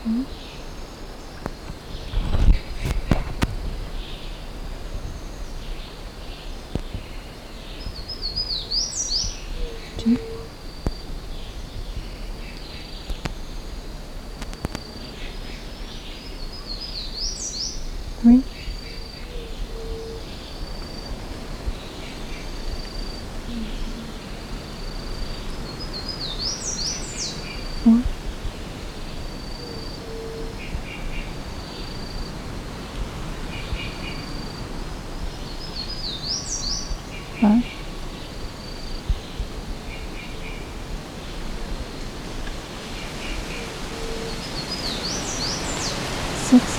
1, 2, 3, 4, 5, 6,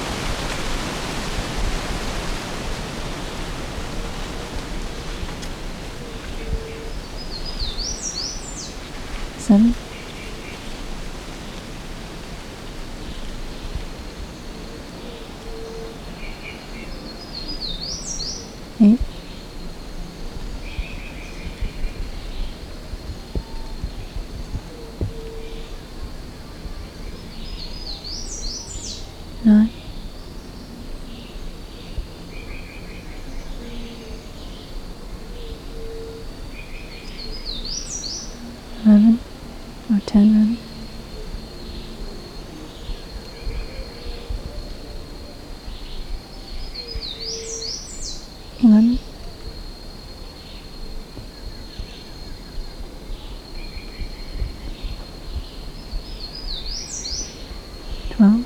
7, 8, 9, 11, or 10 rather. 11, 12,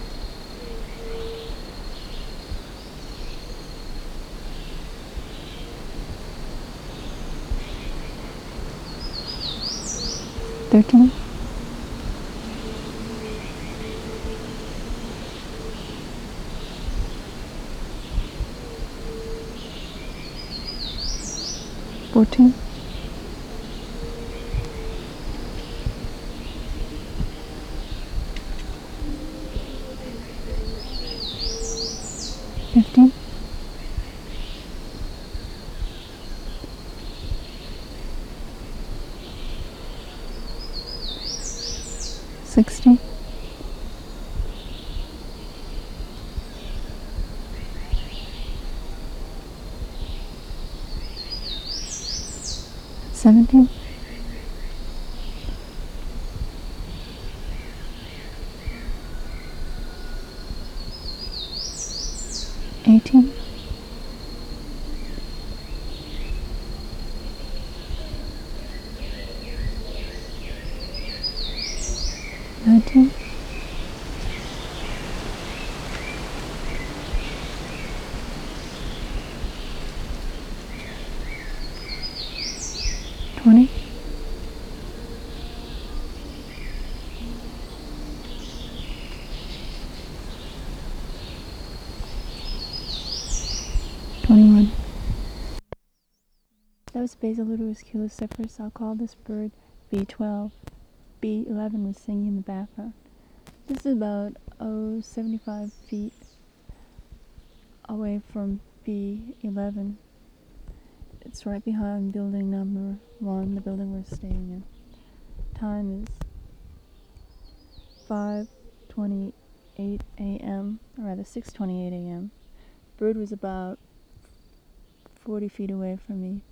13, 14, 15, 16, 17, 18, 19, 20, 21. That was Basilurus culicyphers. I'll call this bird B12. B11 was singing in the background. This is about 75 feet away from B11. It's right behind building number 1, the building we're staying in. Time is 5:28 a.m., or rather 6:28 a.m. Bird was about 40 feet away from me.